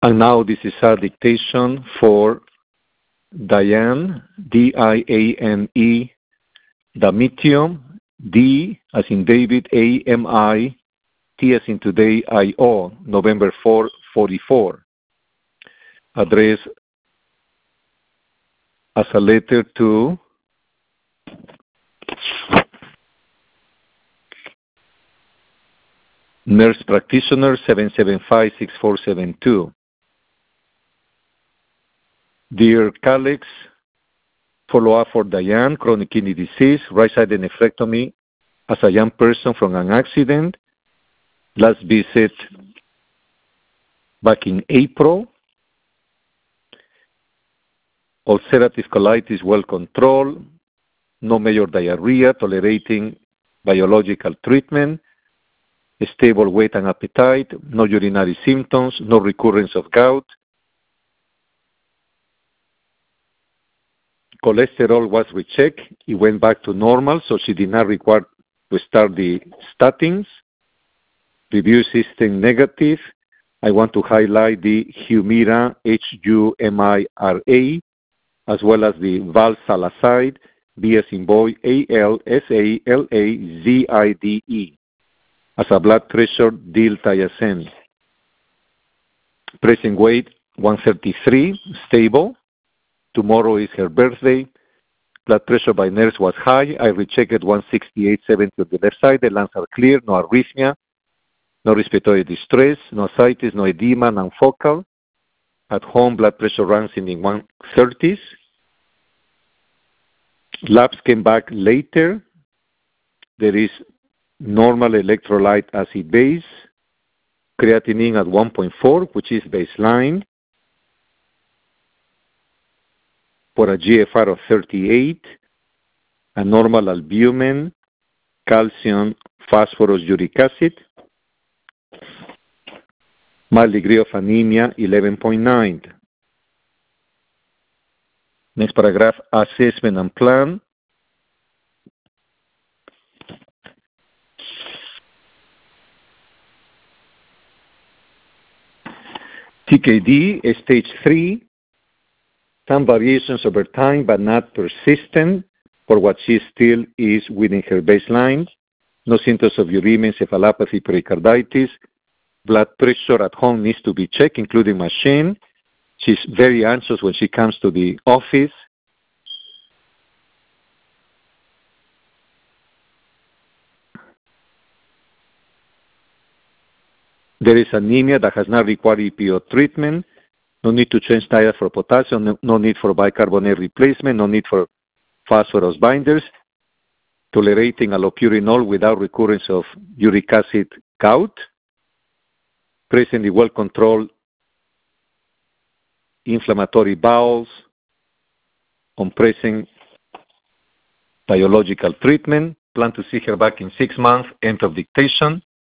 And now this is our dictation for Diane, D-I-A-N-E, Damitium, D as in David, A-M-I, T as in today, I-O, November 4, 44. Address as a letter to Nurse Practitioner 775-6472. Dear colleagues, follow-up for Diane, chronic kidney disease, right-sided nephrectomy as a young person from an accident. Last visit back in April. Ulcerative colitis well controlled. No major diarrhea, tolerating biological treatment. Stable weight and appetite. No urinary symptoms. No recurrence of gout. Cholesterol was rechecked. It went back to normal, so she did not require to start the statins. Review system negative. I want to highlight the Humira, H-U-M-I-R-A, as well as the valsalazide, B as in boy, A-L-S-A-L-A-Z-I-D-E, as a blood pressure diltiazem. Present weight 133, stable. Tomorrow is her birthday. Blood pressure by nurse was high. I rechecked 168/70 on the left side. The lungs are clear, no arrhythmia, no respiratory distress, no ascites, no edema, non-focal. At home, blood pressure runs in the 130s. Labs came back later. There is normal electrolyte acid base, creatinine at 1.4, which is baseline, for a GFR of 38, a normal albumin, calcium, phosphorus, uric acid, mild degree of anemia, 11.9. Next paragraph, assessment and plan. TKD, stage 3, some variations over time but not persistent for what she still is within her baseline. No symptoms of uremia, encephalopathy, pericarditis. Blood pressure at home needs to be checked, including machine. She's very anxious when she comes to the office. There is anemia that has not required EPO treatment. No need to change diet for potassium. No need for bicarbonate replacement. No need for phosphorus binders. Tolerating allopurinol without recurrence of uric acid gout. Presently well-controlled inflammatory bowels. On present biological treatment. Plan to see her back in 6 months. End of dictation.